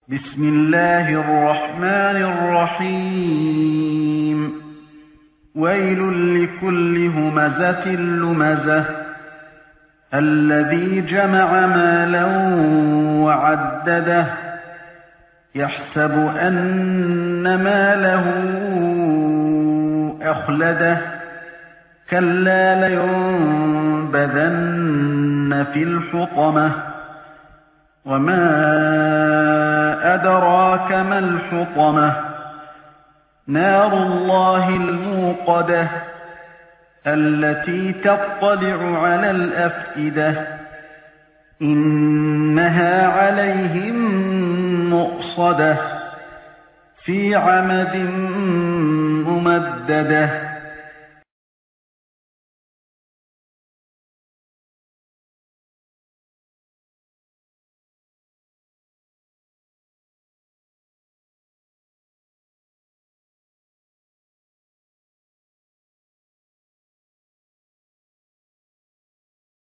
بسم الله الرحمن الرحيم ويل لكل همزة لمزة الذي جمع مالا وعدده يحسب أن ماله أخلده كلا لينبذن في الحطمة وما أدراك ما الحطمة نار الله الموقدة التي تطلع على الأفئدة إنها عليهم مؤصدة في عمد ممددة